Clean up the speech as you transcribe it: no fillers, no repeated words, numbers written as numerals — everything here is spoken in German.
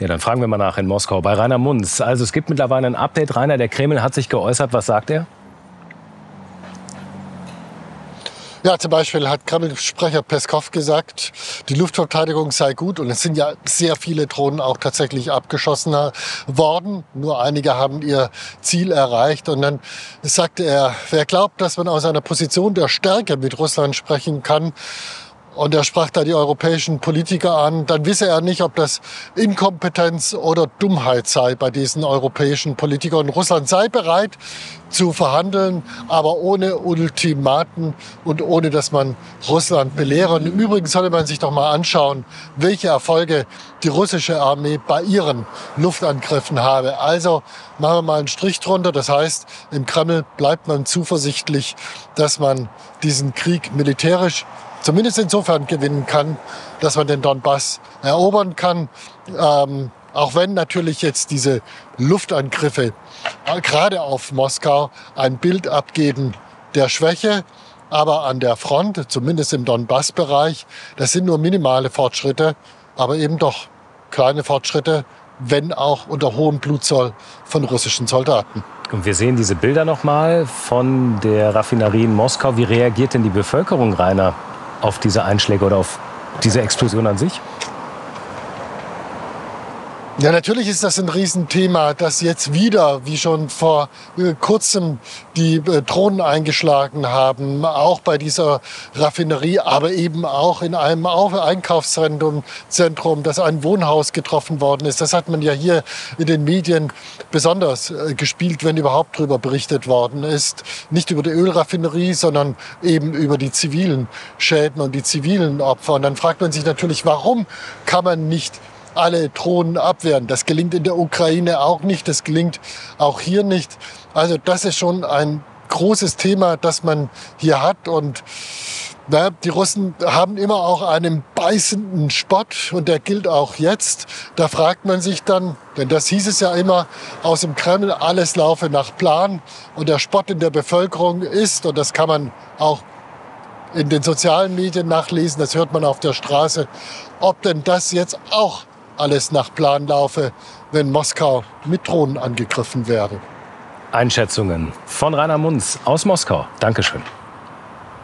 Ja, dann fragen wir mal nach in Moskau bei Rainer Munz. Also es gibt mittlerweile ein Update. Rainer, der Kreml hat sich geäußert. Was sagt er? Ja, zum Beispiel hat Kreml-Sprecher Peskov gesagt, die Luftverteidigung sei gut. Und es sind ja sehr viele Drohnen auch tatsächlich abgeschossen worden. Nur einige haben ihr Ziel erreicht. Und dann sagte er, wer glaubt, dass man aus einer Position der Stärke mit Russland sprechen kann, und er sprach da die europäischen Politiker an, dann wisse er nicht, ob das Inkompetenz oder Dummheit sei bei diesen europäischen Politikern. Russland sei bereit zu verhandeln, aber ohne Ultimaten und ohne, dass man Russland belehre. Und im Übrigen sollte man sich doch mal anschauen, welche Erfolge die russische Armee bei ihren Luftangriffen habe. Also machen wir mal einen Strich drunter. Das heißt, im Kreml bleibt man zuversichtlich, dass man diesen Krieg militärisch zumindest insofern gewinnen kann, dass man den Donbass erobern kann. Auch wenn natürlich jetzt diese Luftangriffe gerade auf Moskau ein Bild abgeben der Schwäche. Aber an der Front, zumindest im Donbass-Bereich, das sind nur minimale Fortschritte, aber eben doch kleine Fortschritte, wenn auch unter hohem Blutzoll von russischen Soldaten. Und wir sehen diese Bilder nochmal von der Raffinerie in Moskau. Wie reagiert denn die Bevölkerung, Rainer, auf diese Einschläge oder auf diese Explosion an sich? Ja, natürlich ist das ein Riesenthema, dass jetzt wieder, wie schon vor kurzem, die Drohnen eingeschlagen haben, auch bei dieser Raffinerie, aber eben auch in einem Einkaufszentrum, dass ein Wohnhaus getroffen worden ist. Das hat man ja hier in den Medien besonders gespielt, wenn überhaupt darüber berichtet worden ist. Nicht über die Ölraffinerie, sondern eben über die zivilen Schäden und die zivilen Opfer. Und dann fragt man sich natürlich, warum kann man nicht alle Drohnen abwehren? Das gelingt in der Ukraine auch nicht, das gelingt auch hier nicht. Also das ist schon ein großes Thema, das man hier hat. Und die Russen haben immer auch einen beißenden Spott und der gilt auch jetzt. Da fragt man sich dann, denn das hieß es ja immer aus dem Kreml, alles laufe nach Plan. Und der Spott in der Bevölkerung ist, und das kann man auch in den sozialen Medien nachlesen, das hört man auf der Straße, ob denn das jetzt auch alles nach Plan laufe, wenn Moskau mit Drohnen angegriffen werde. Einschätzungen von Rainer Munz aus Moskau. Dankeschön.